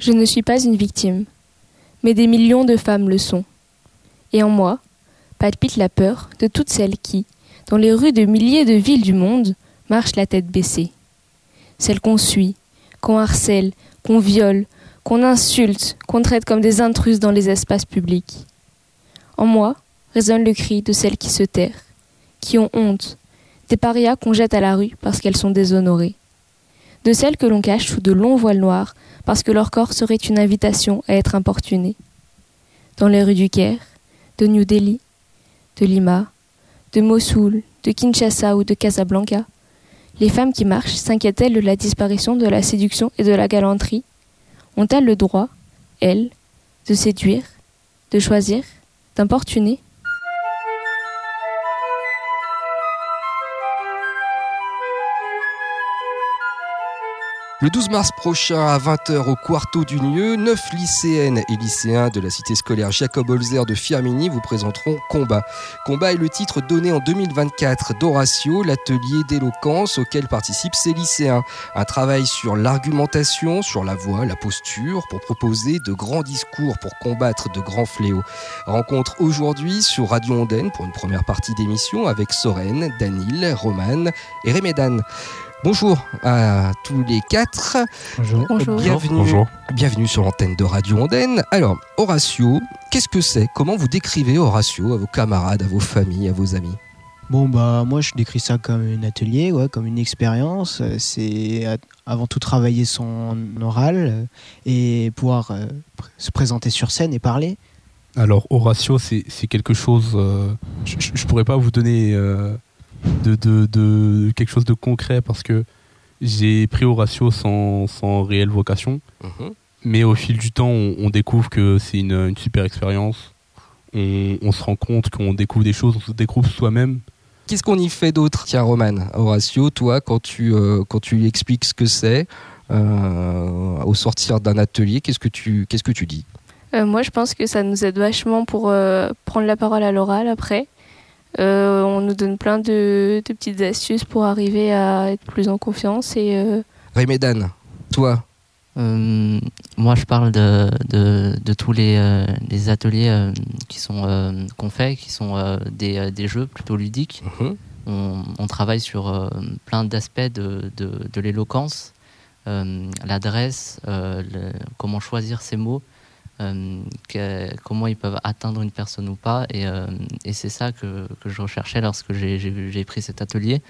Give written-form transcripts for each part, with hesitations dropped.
Je ne suis pas une victime, mais des millions de femmes le sont. Et en moi, palpite la peur de toutes celles qui, dans les rues de milliers de villes du monde, marchent la tête baissée. Celles qu'on suit, qu'on harcèle, qu'on viole, qu'on insulte, qu'on traite comme des intruses dans les espaces publics. En moi résonne le cri de celles qui se terrent, qui ont honte, des parias qu'on jette à la rue parce qu'elles sont déshonorées, de celles que l'on cache sous de longs voiles noirs parce que leur corps serait une invitation à être importuné. Dans les rues du Caire, de New Delhi, de Lima, de Mossoul, de Kinshasa ou de Casablanca, les femmes qui marchent s'inquiètent-elles de la disparition de la séduction et de la galanterie? Ont-elles le droit, elles, de séduire, de choisir, d'importuner? Le 12 mars prochain à 20h au Quarto du Nieu, 9 lycéennes et lycéens de la cité scolaire Jacob Holzer de Firminy vous présenteront Combat. Combat est le titre donné en 2024 d'Horatio, l'atelier d'éloquence auquel participent ces lycéens. Un travail sur l'argumentation, sur la voix, la posture, pour proposer de grands discours pour combattre de grands fléaux. Rencontre aujourd'hui sur Radio Ondaine pour une première partie d'émission avec Soren, Danil, Roman et Rémédan. Bonjour à tous les quatre. Bonjour. Bienvenue sur l'antenne de Radio Ondaine. Alors, Horatio, qu'est-ce que c'est? Comment vous décrivez Horatio à vos camarades, à vos familles, à vos amis? Moi je décris ça comme un atelier, comme une expérience. C'est avant tout travailler son oral et pouvoir se présenter sur scène et parler. Alors Horatio, c'est quelque chose... je pourrais pas vous donner... de quelque chose de concret parce que j'ai pris Horatio sans réelle vocation, mais au fil du temps on découvre que c'est une super expérience, on se rend compte qu'on découvre des choses, on se découvre soi-même. Qu'est-ce qu'on y fait d'autre? Tiens Roman, Horatio, toi quand tu lui expliques ce que c'est au sortir d'un atelier, qu'est-ce que tu dis? Moi je pense que ça nous aide vachement pour prendre la parole à l'oral après. On nous donne plein de petites astuces pour arriver à être plus en confiance. Rémédan, toi? Moi, je parle de tous les ateliers qu'on fait, qui sont des jeux plutôt ludiques. On travaille sur plein d'aspects de l'éloquence, l'adresse, comment choisir ses mots. Comment ils peuvent atteindre une personne ou pas, et c'est ça que je recherchais lorsque j'ai pris cet atelier.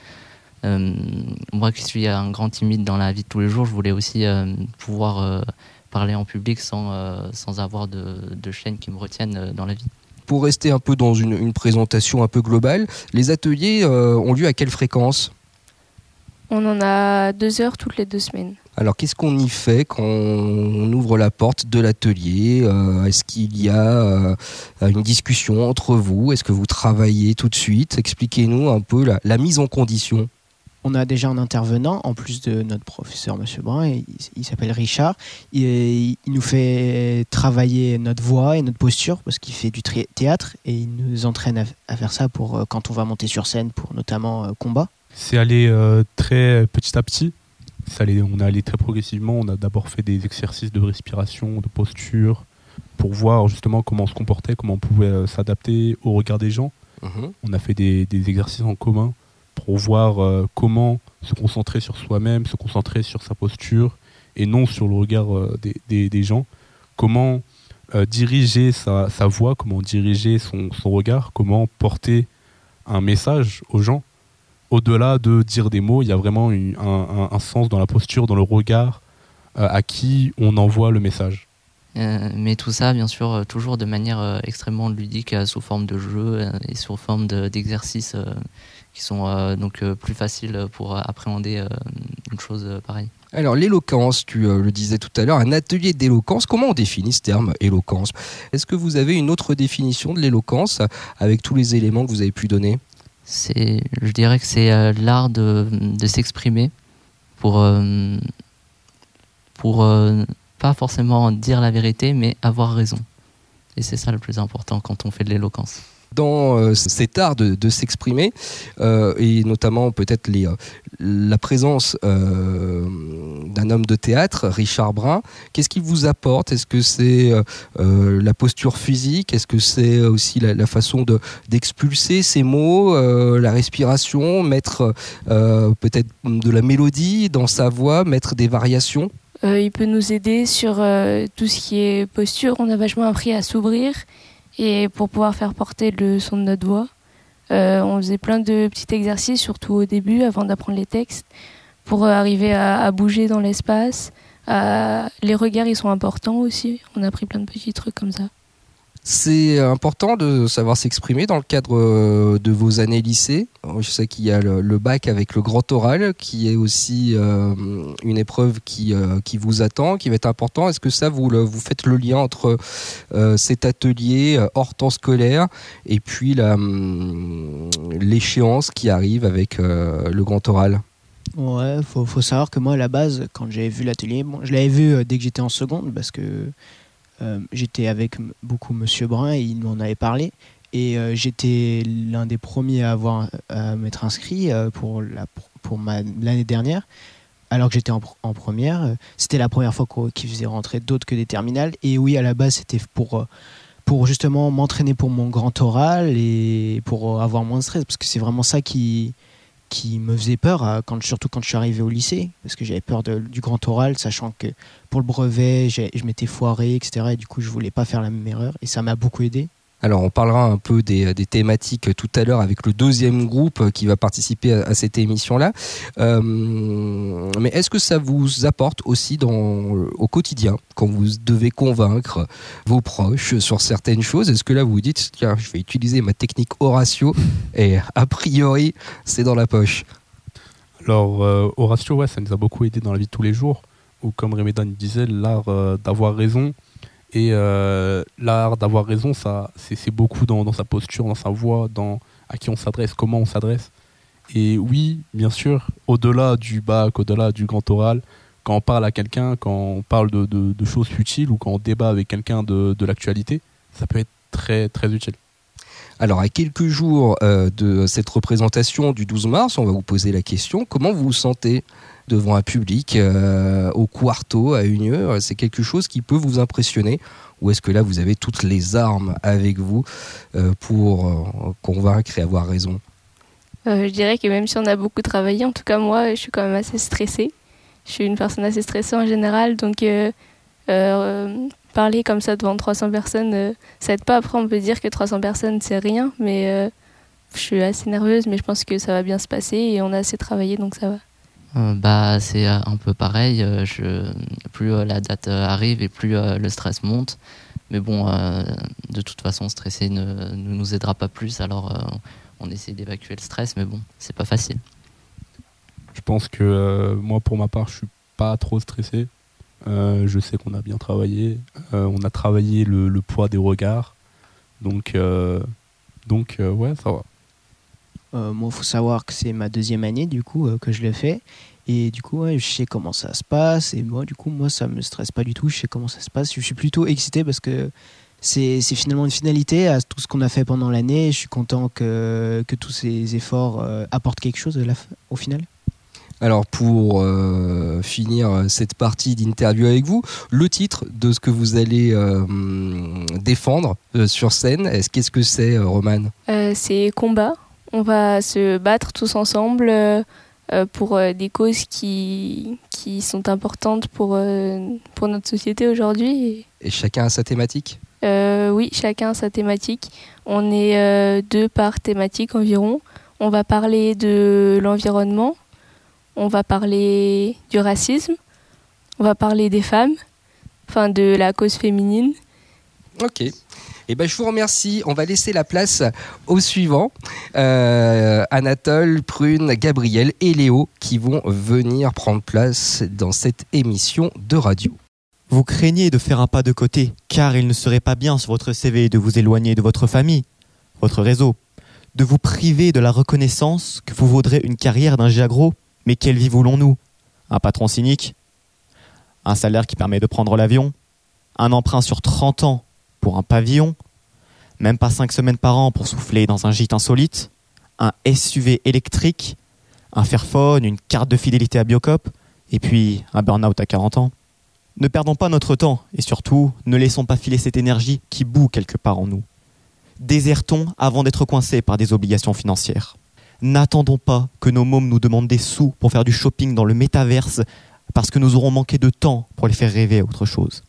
Moi qui suis un grand timide dans la vie de tous les jours, je voulais aussi pouvoir parler en public sans avoir de chaînes qui me retiennent dans la vie. Pour rester un peu dans une présentation un peu globale, les ateliers ont lieu à quelle fréquence? On en a 2 heures toutes les 2 semaines. Alors, qu'est-ce qu'on y fait quand on ouvre la porte de l'atelier? Est-ce qu'il y a une discussion entre vous? Est-ce que vous travaillez tout de suite? Expliquez-nous un peu la mise en condition. On a déjà un intervenant, en plus de notre professeur, M. Brun, il s'appelle Richard. Il nous fait travailler notre voix et notre posture, parce qu'il fait du théâtre, et il nous entraîne à faire ça pour quand on va monter sur scène, pour notamment combat. C'est allé très petit à petit. On est allé très progressivement. On a d'abord fait des exercices de respiration, de posture, pour voir justement comment on se comportait, comment on pouvait s'adapter au regard des gens. On a fait des exercices en commun pour voir comment se concentrer sur soi-même, se concentrer sur sa posture et non sur le regard des gens. Comment diriger sa voix, comment diriger son regard, comment porter un message aux gens. Au-delà de dire des mots, il y a vraiment un sens dans la posture, dans le regard à qui on envoie le message. Mais tout ça, bien sûr, toujours de manière extrêmement ludique, sous forme de jeu et sous forme d'exercices qui sont donc plus faciles pour appréhender une chose pareille. Alors l'éloquence, tu le disais tout à l'heure, un atelier d'éloquence, comment on définit ce terme éloquence? Est-ce que vous avez une autre définition de l'éloquence avec tous les éléments que vous avez pu donner? Je dirais que c'est l'art de s'exprimer pour pas forcément dire la vérité, mais avoir raison. Et c'est ça le plus important quand on fait de l'éloquence. dans cet art de s'exprimer, et notamment peut-être la présence d'un homme de théâtre, Richard Brun. Qu'est-ce qu'il vous apporte ? Est-ce que c'est la posture physique ? Est-ce que c'est aussi la façon d'expulser ces mots, la respiration, mettre peut-être de la mélodie dans sa voix, mettre des variations ? Il peut nous aider sur tout ce qui est posture. On a vachement appris à s'ouvrir et pour pouvoir faire porter le son de notre voix. On faisait plein de petits exercices, surtout au début, avant d'apprendre les textes, pour arriver à bouger dans l'espace. Les regards, ils sont importants aussi. On a appris plein de petits trucs comme ça. C'est important de savoir s'exprimer dans le cadre de vos années lycée. Je sais qu'il y a le bac avec le grand oral, qui est aussi une épreuve qui vous attend, qui va être important. Est-ce que ça, vous faites le lien entre cet atelier hors temps scolaire et puis l'échéance qui arrive avec le grand oral ? Ouais, faut savoir que moi, à la base, quand j'avais vu l'atelier, je l'avais vu dès que j'étais en seconde, parce que j'étais avec beaucoup Monsieur Brun et il m'en avait parlé. Et j'étais l'un des premiers à m'être inscrit pour l'année dernière, alors que j'étais en première. C'était la première fois qu'ils faisaient rentrer d'autres que des terminales. Et oui, à la base, c'était pour justement m'entraîner pour mon grand oral et pour avoir moins de stress, parce que c'est vraiment ça qui me faisait peur, surtout quand je suis arrivé au lycée, parce que j'avais peur du grand oral, sachant que pour le brevet, je m'étais foiré, etc. Et du coup, je voulais pas faire la même erreur, et ça m'a beaucoup aidé. Alors, on parlera un peu des thématiques tout à l'heure avec le deuxième groupe qui va participer à cette émission-là. Mais est-ce que ça vous apporte aussi au quotidien, quand vous devez convaincre vos proches sur certaines choses ? Est-ce que là, vous vous dites, tiens, je vais utiliser ma technique Horatio et a priori, c'est dans la poche ? Alors, Horatio, ouais, ça nous a beaucoup aidé dans la vie de tous les jours, où, comme Rémédan disait, l'art d'avoir raison. Et l'art d'avoir raison, c'est beaucoup dans sa posture, dans sa voix, à qui on s'adresse, comment on s'adresse. Et oui, bien sûr, au-delà du bac, au-delà du grand oral, quand on parle à quelqu'un, quand on parle de choses futiles ou quand on débat avec quelqu'un de l'actualité, ça peut être très, très utile. Alors, à quelques jours de cette représentation du 12 mars, on va vous poser la question, comment vous vous sentez devant un public au Quarto à Unieux? C'est quelque chose qui peut vous impressionner, ou est-ce que là vous avez toutes les armes avec vous pour convaincre et avoir raison? Je dirais que même si on a beaucoup travaillé, en tout cas moi je suis quand même assez stressée. Je suis une personne assez stressée en général, donc parler comme ça devant 300 personnes, ça aide pas. Après on peut dire que 300 personnes c'est rien, mais je suis assez nerveuse, mais je pense que ça va bien se passer et on a assez travaillé, donc ça va. C'est un peu pareil, plus la date arrive et plus le stress monte, mais bon, de toute façon stresser ne nous aidera pas plus, alors on essaie d'évacuer le stress, mais bon, c'est pas facile. Je pense que moi pour ma part je suis pas trop stressé, je sais qu'on a bien travaillé, on a travaillé le poids des regards, donc ouais, ça va. Moi, il faut savoir que c'est ma deuxième année du coup que je le fais, et du coup je sais comment ça se passe, et moi ça me stresse pas du tout, je sais comment ça se passe, je suis plutôt excité parce que c'est finalement une finalité à tout ce qu'on a fait pendant l'année. Je suis content que tous ces efforts apportent quelque chose au final. Alors pour finir cette partie d'interview avec vous, le titre de ce que vous allez défendre sur scène, qu'est-ce que c'est, Romane ? C'est combat. On va se battre tous ensemble pour des causes qui sont importantes pour notre société aujourd'hui. Et chacun a sa thématique ? Oui, chacun a sa thématique. On est 2 par thématique environ. On va parler de l'environnement, on va parler du racisme, on va parler des femmes, enfin de la cause féminine. Ok. Eh ben, je vous remercie. On va laisser la place aux suivants. Anatole, Prune, Gabriel et Léo qui vont venir prendre place dans cette émission de radio. Vous craignez de faire un pas de côté, car il ne serait pas bien sur votre CV de vous éloigner de votre famille, votre réseau, de vous priver de la reconnaissance que vous vaudrez une carrière d'ingé agro. Mais quelle vie voulons-nous ? Un patron cynique ? Un salaire qui permet de prendre l'avion ? Un emprunt sur 30 ans pour un pavillon ? Même pas 5 semaines par an pour souffler dans un gîte insolite, un SUV électrique, un Fairphone, une carte de fidélité à Biocop, et puis un burn-out à 40 ans. Ne perdons pas notre temps, et surtout, ne laissons pas filer cette énergie qui bout quelque part en nous. Désertons avant d'être coincés par des obligations financières. N'attendons pas que nos mômes nous demandent des sous pour faire du shopping dans le métaverse, parce que nous aurons manqué de temps pour les faire rêver à autre chose.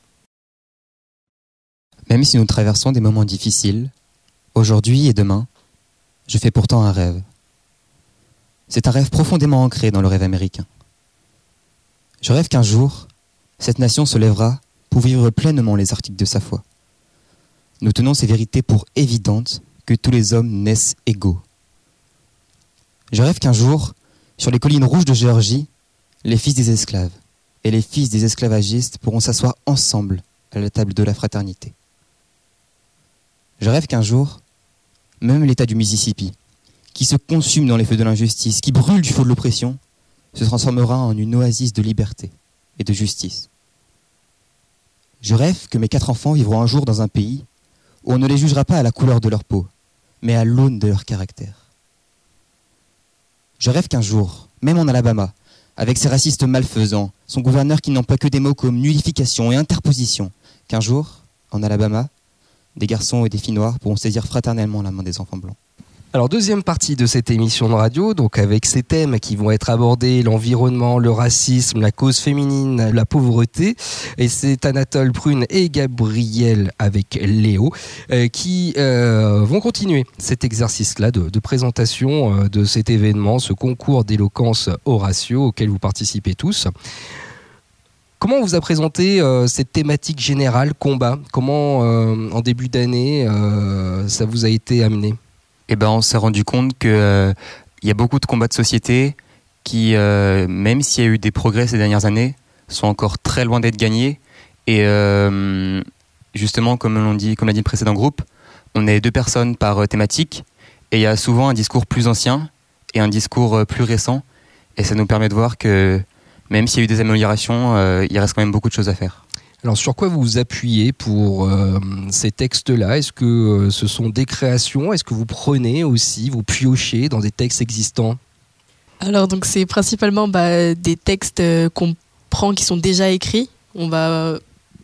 Même si nous traversons des moments difficiles, aujourd'hui et demain, je fais pourtant un rêve. C'est un rêve profondément ancré dans le rêve américain. Je rêve qu'un jour, cette nation se lèvera pour vivre pleinement les articles de sa foi. Nous tenons ces vérités pour évidentes que tous les hommes naissent égaux. Je rêve qu'un jour, sur les collines rouges de Géorgie, les fils des esclaves et les fils des esclavagistes pourront s'asseoir ensemble à la table de la fraternité. Je rêve qu'un jour, même l'État du Mississippi, qui se consume dans les feux de l'injustice, qui brûle du feu de l'oppression, se transformera en une oasis de liberté et de justice. Je rêve que mes 4 enfants vivront un jour dans un pays où on ne les jugera pas à la couleur de leur peau, mais à l'aune de leur caractère. Je rêve qu'un jour, même en Alabama, avec ses racistes malfaisants, son gouverneur qui n'emploie que des mots comme nullification et interposition, qu'un jour, en Alabama, des garçons et des filles noires pourront saisir fraternellement la main des enfants blancs. Alors, deuxième partie de cette émission de radio, donc avec ces thèmes qui vont être abordés, l'environnement, le racisme, la cause féminine, la pauvreté. Et c'est Anatole Prune et Gabriel avec Léo qui vont continuer cet exercice-là de présentation de cet événement, ce concours d'éloquence Horatio auquel vous participez tous. Comment on vous a présenté cette thématique générale, combat ? Comment, en début d'année, ça vous a été amené ? On s'est rendu compte qu'il y a beaucoup de combats de société qui, même s'il y a eu des progrès ces dernières années, sont encore très loin d'être gagnés. Et justement, comme l'a dit le précédent groupe, on est 2 personnes par thématique, et il y a souvent un discours plus ancien et un discours plus récent. Et ça nous permet de voir que même s'il y a eu des améliorations, il reste quand même beaucoup de choses à faire. Alors, sur quoi vous vous appuyez pour ces textes-là ? Est-ce que ce sont des créations ? Est-ce que vous prenez aussi, vous piochez dans des textes existants ? Alors, donc, c'est principalement des textes qu'on prend qui sont déjà écrits. On va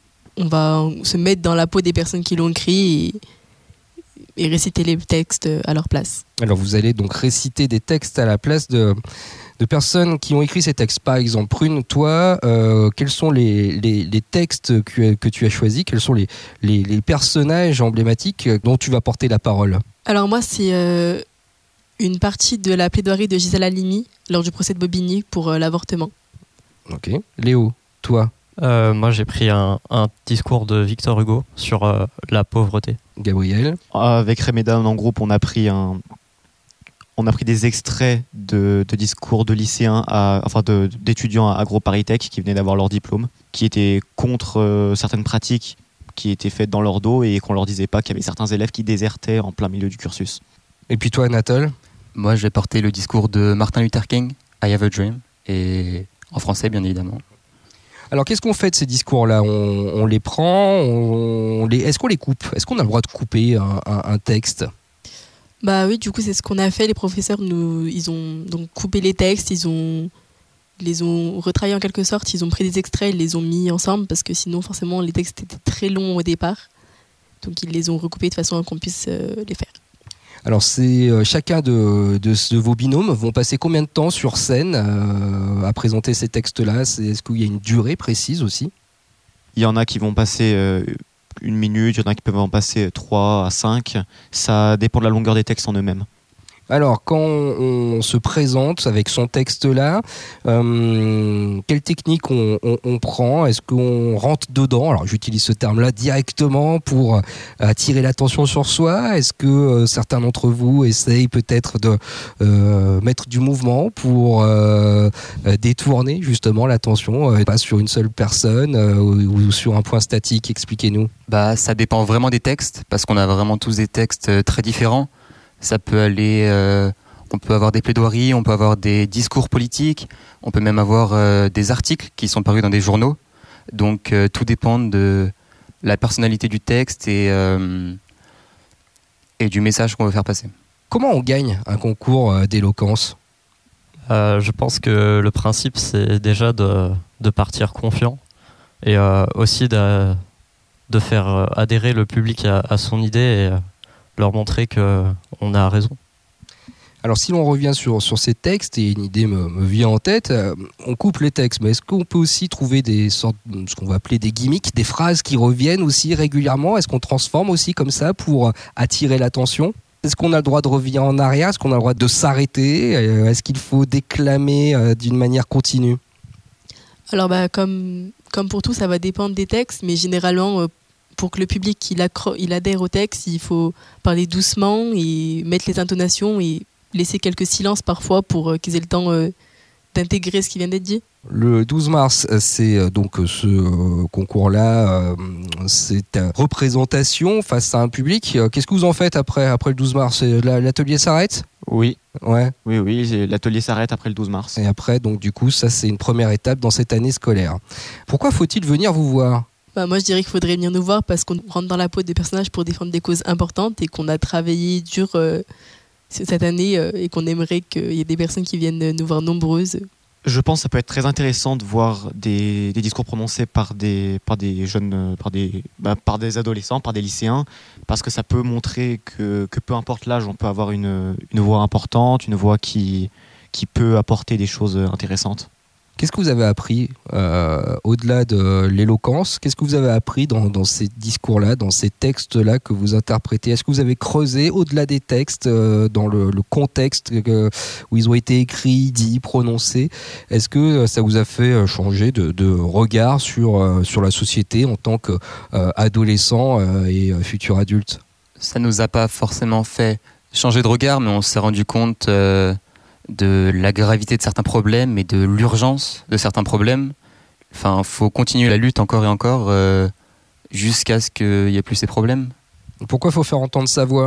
se mettre dans la peau des personnes qui l'ont écrit et réciter les textes à leur place. Alors, vous allez donc réciter des textes à la place de personnes qui ont écrit ces textes. Par exemple, Prune, toi, quels sont les textes que tu as choisis ? Quels sont les personnages emblématiques dont tu vas porter la parole ? Alors moi, c'est une partie de la plaidoirie de Gisèle Halimi lors du procès de Bobigny pour l'avortement. Ok. Léo, toi ? Moi, j'ai pris un discours de Victor Hugo sur la pauvreté. Gabriel ? Avec Remeda, en groupe, on a pris des extraits de discours de lycéens, d'étudiants à AgroParisTech qui venaient d'avoir leur diplôme, qui étaient contre certaines pratiques qui étaient faites dans leur dos et qu'on leur disait pas qu'il y avait certains élèves qui désertaient en plein milieu du cursus. Et puis toi, Anatole ? Moi, je vais porter le discours de Martin Luther King, I Have a Dream, et en français, bien évidemment. Alors, qu'est-ce qu'on fait de ces discours-là ? On les prend, est-ce qu'on les coupe ? Est-ce qu'on a le droit de couper un texte ? Oui, du coup, c'est ce qu'on a fait. Les professeurs, ils ont donc coupé les textes, ils les ont retravaillés en quelque sorte, ils ont pris des extraits, ils les ont mis ensemble, parce que sinon, forcément, les textes étaient très longs au départ. Donc, ils les ont recoupés de façon à qu'on puisse les faire. Alors, chacun de vos binômes vont passer combien de temps sur scène à présenter ces textes-là ? Est-ce qu'il y a une durée précise aussi ? Il y en a qui vont passer 1 minute, il y en a qui peuvent en passer 3 à 5. Ça dépend de la longueur des textes en eux-mêmes. Alors, quand on se présente avec son texte-là, quelle technique on prend ? Est-ce qu'on rentre dedans ? Alors, j'utilise ce terme-là directement pour attirer l'attention sur soi. Est-ce que certains d'entre vous essayent peut-être de mettre du mouvement pour détourner justement l'attention, pas sur une seule personne ou sur un point statique ? Expliquez-nous. Ça dépend vraiment des textes, parce qu'on a vraiment tous des textes très différents. Ça peut aller, on peut avoir des plaidoiries, on peut avoir des discours politiques, on peut même avoir des articles qui sont parus dans des journaux. Donc tout dépend de la personnalité du texte et et du message qu'on veut faire passer. Comment on gagne un concours d'éloquence ? Je pense que le principe, c'est déjà de partir confiant et aussi de faire adhérer le public à son idée et leur montrer qu'on a raison. Alors si l'on revient sur ces textes, et une idée me vient en tête, on coupe les textes, mais est-ce qu'on peut aussi trouver des sortes, ce qu'on va appeler des gimmicks, des phrases qui reviennent aussi régulièrement ? Est-ce qu'on transforme aussi comme ça pour attirer l'attention ? Est-ce qu'on a le droit de revenir en arrière ? Est-ce qu'on a le droit de s'arrêter ? Est-ce qu'il faut déclamer d'une manière continue ? Alors comme pour tout, ça va dépendre des textes, mais généralement, pour que le public il adhère au texte, il faut parler doucement et mettre les intonations et laisser quelques silences parfois pour qu'ils aient le temps d'intégrer ce qui vient d'être dit. Le 12 mars, c'est donc ce concours-là, c'est représentation face à un public. Qu'est-ce que vous en faites après le 12 mars ? L'atelier s'arrête ? Oui. Ouais. Oui, l'atelier s'arrête après le 12 mars. Et après, donc du coup, ça c'est une première étape dans cette année scolaire. Pourquoi faut-il venir vous voir ? Moi, je dirais qu'il faudrait venir nous voir parce qu'on rentre dans la peau des personnages pour défendre des causes importantes et qu'on a travaillé dur cette année et qu'on aimerait qu'il y ait des personnes qui viennent nous voir nombreuses. Je pense que ça peut être très intéressant de voir des discours prononcés par des jeunes, par des adolescents, par des lycéens, parce que ça peut montrer que peu importe l'âge, on peut avoir une voix importante, une voix qui peut apporter des choses intéressantes. Qu'est-ce que vous avez appris au-delà de l'éloquence ? Qu'est-ce que vous avez appris dans ces discours-là, dans ces textes-là que vous interprétez ? Est-ce que vous avez creusé au-delà des textes, dans le contexte où ils ont été écrits, dits, prononcés ? Est-ce que ça vous a fait changer de regard sur la société en tant qu'adolescent et futur adulte ? Ça nous a pas forcément fait changer de regard, mais on s'est rendu compte de la gravité de certains problèmes et de l'urgence de certains problèmes. Enfin, faut continuer la lutte encore et encore jusqu'à ce qu'il n'y ait plus ces problèmes. Pourquoi il faut faire entendre sa voix ?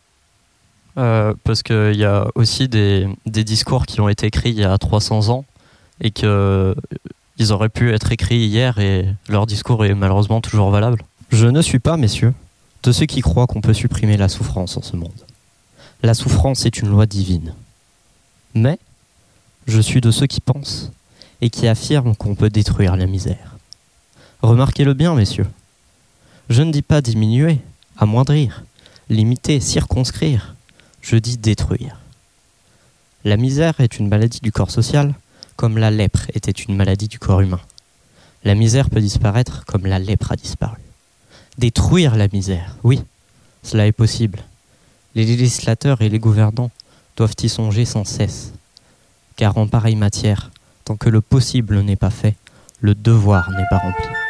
Parce qu'il y a aussi des discours qui ont été écrits il y a 300 ans et qu'ils auraient pu être écrits hier et leur discours est malheureusement toujours valable. Je ne suis pas, messieurs, de ceux qui croient qu'on peut supprimer la souffrance en ce monde. La souffrance est une loi divine. Mais je suis de ceux qui pensent et qui affirment qu'on peut détruire la misère. Remarquez-le bien, messieurs. Je ne dis pas diminuer, amoindrir, limiter, circonscrire. Je dis détruire. La misère est une maladie du corps social, comme la lèpre était une maladie du corps humain. La misère peut disparaître comme la lèpre a disparu. Détruire la misère, oui, cela est possible. Les législateurs et les gouvernants doivent y songer sans cesse. Car en pareille matière, tant que le possible n'est pas fait, le devoir n'est pas rempli.